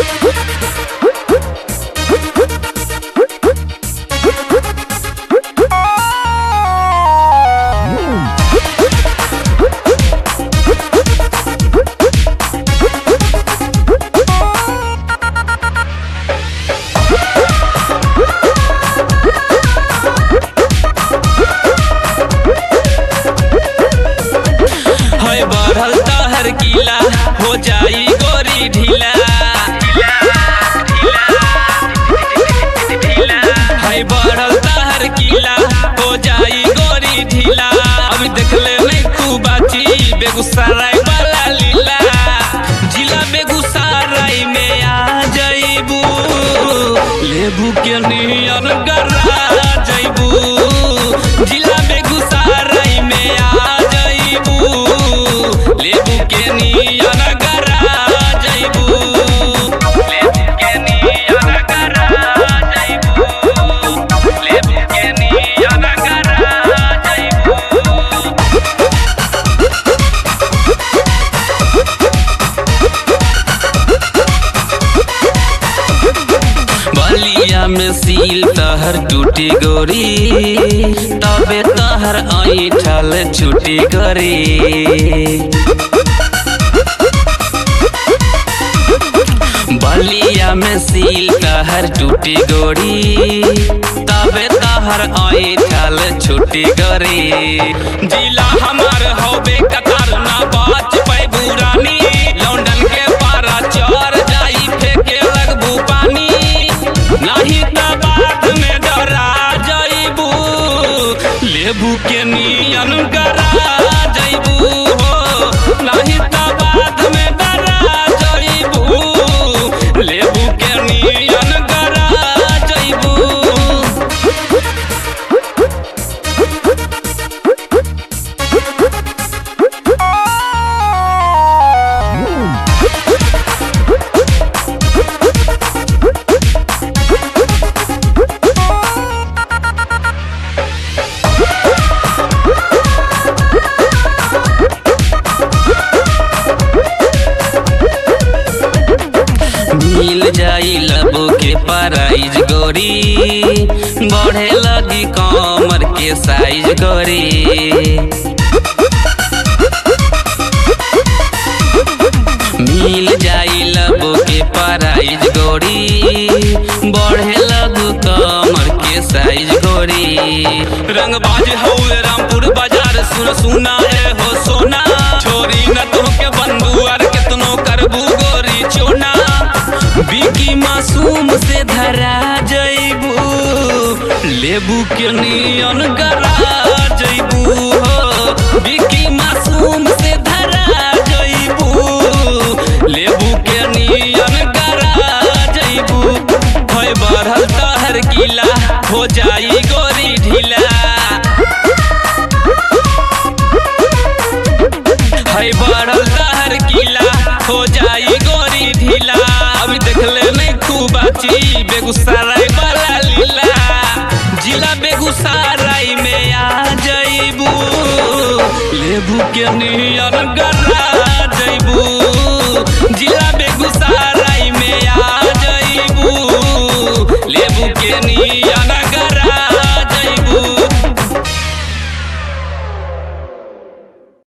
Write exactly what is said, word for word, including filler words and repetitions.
बढ़ल तहर कीला हो जाई गोरी ढीला है बढ़ल तहर कीला हो जाई गोरी ढीला। अभी देखले नहीं तू बाची बेगूसराय वाला लीला। जिला बेगूसराय में आ जाइबू लेबू के नियन गरा जाइबू। जिला बेगूसराय में आ जाइबू लेबू के नियन गरा जाइबू। लेबू के नियन गरा जाइबू। लेबू के नियन गरा जाइबू। बलिया में सील तहर टूटी गोरी तबे तहर ऐठल छुटी गोरी। बलिया में सील तहर टूटी गोरी तबे तहर ऐठल छुटी गोरी। जिला हमार होबे कतार ना बाच पैबू रानी। लंदन के पारा चढ़ जाई फेंके लगबू पानी। नहीं त बाद में डरा जाइबू लेबू के नियन गरा जाइबू हो। नहीं त बाद में डरा जाइबू लेबू के नियन गरा जाइबू। मिल जाई लबू के प्राइज गोरी बढ़े लगी कमर के साइज गोरी। मिल जाई लबू के प्राइज गोरी बढ़े लगू कमर के साइज गोरी। रंगबाज हो रामपुर बाजार सुन सुना है हो सोना। छोरी न तुमके बंदूर कितनो करबू गोरी चोना। बिकी मासूम से धरा जाइबू लेबू के नियन गरा जाइबू हो। बिकी मासूम से धरा जाइबू लेबू के नियन गरा जाइबू। है बढ़ल तहर कीला हो जाई गोरी ढीला। है बढ़ल तहर कीला हो जाई गोरी ढीला। अभी देखले नहीं तू बाची बेगूसराय वाला लीला। जिला बेगूसराय में आ जाइबू लेबू के नियन गरा